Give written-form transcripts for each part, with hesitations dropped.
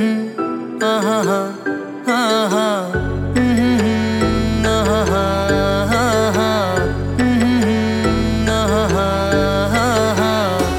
आहा, आहा, आहा, आहा।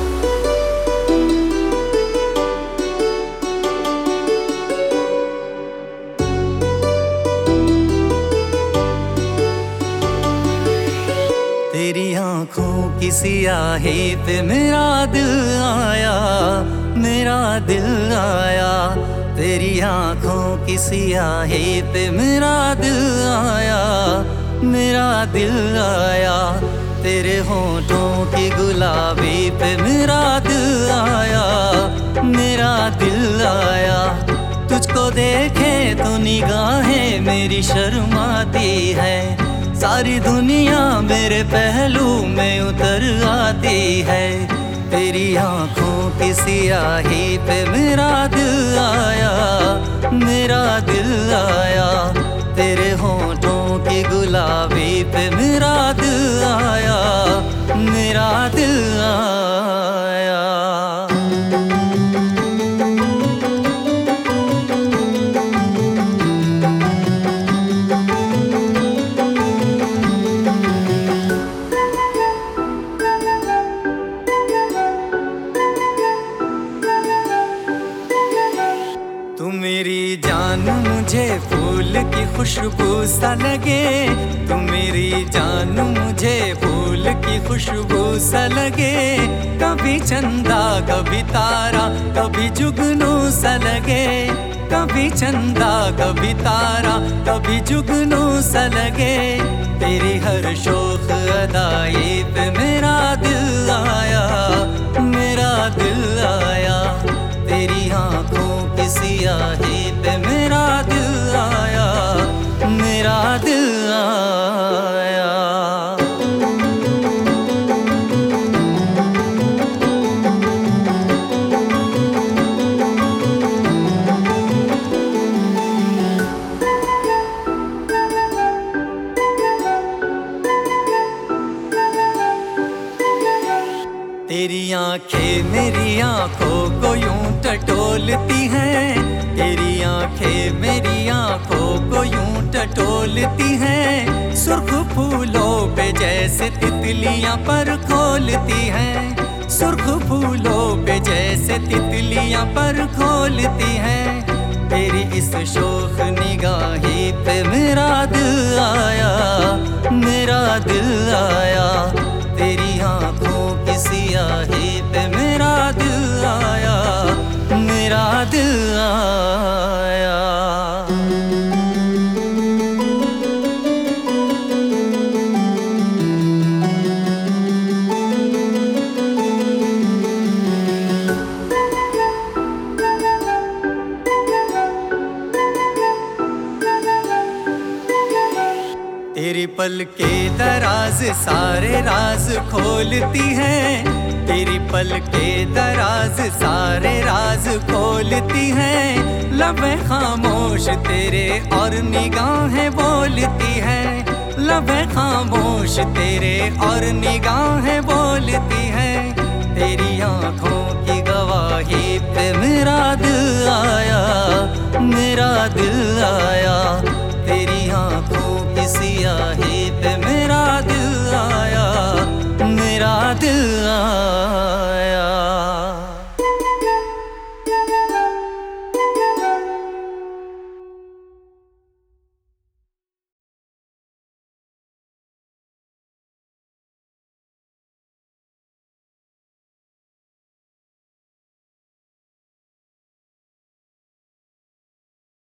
तेरी आँखों की सियाही पे मेरा दिल आया, मेरा दिल आया। तेरी आँखों की सियाही पे मेरा दिल आया, मेरा दिल आया। तेरे होठों की गुलाबी पे मेरा दिल आया, मेरा दिल आया। तुझको देखे तो निगाहें मेरी शर्माती है, सारी दुनिया मेरे पहलू में उतर आती है। तेरी आँखों की सियाही पे मेरा दिल आया, मेरा दिल आया। तेरे होठों की गुलाबी पे मेरा दिल आया, मेरा दिल आया। तू मेरी जान मुझे फूल की खुशबू सा लगे, तू मेरी जान मुझे फूल की खुशबू सा लगे। कभी चंदा कभी तारा कभी जुगनू सा लगे, कभी चंदा कभी तारा कभी जुगनू सा लगे। तेरी हर शोख अदाई पे मेरा दिल आया, मेरा दिल आया। तेरी आँखों की सियाही पे मेरा दिल आया, मेरा दिल आया। तेरी आंखें मेरी आंखों को यूं टटोलती हैं, तेरी आंखें मेरी आंखों को यूं टटोलती हैं। सुर्ख फूलों पे जैसे तितलियां पर खोलती हैं, सुर्ख फूलों पे जैसे तितलियां पर खोलती हैं। तेरी इस शोख निगाही पे मेरा दिल आया, मेरा दिल आया। तेरी आँखों की सियाही पे मेरा दिल आया, मेरा दिल आया। तेरी पलके दराज सारे राज खोलती हैं, तेरी पलके दराज सारे राज खोलती हैं। लबे खामोश तेरे और निगाहें बोलती हैं, लबे खामोश तेरे और निगाहें बोलती हैं। तेरी आँखों की गवाही पे मेरा दिल आया, मेरा दिल आया। तेरी आँखों की सियाही पे